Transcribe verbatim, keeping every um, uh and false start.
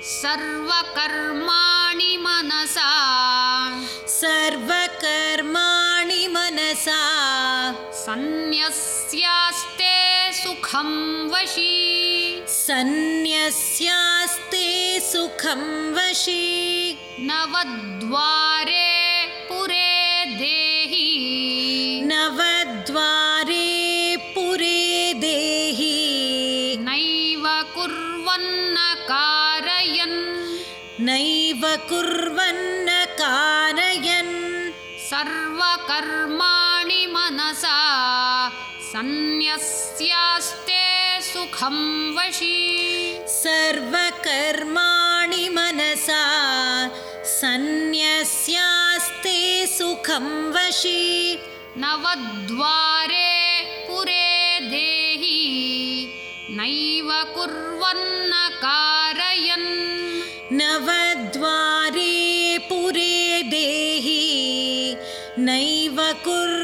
सर्वकर्माणि मनसा सर्वकर्माणि मनसा सन्न्यस्यास्ते सुखं वशी सन्न्यस्यास्ते सुखं वशी नवद्वारे पुरे देहि नवद्वारे पुरे देहि नैव कुर्वन्न कारयन् नैव कुर्वन्न कारयन् सर्वकर्माणि मनसा सन्न्यस्यास्ते सुखं वशी सर्वकर्माणि मनसा सन्न्यस्यास्ते सुखं वशी नवद्वारे पुरे देहि नैव कुर्वन्न कारयन् नवद्वारे पुरे देहि नैव कुर्वन्न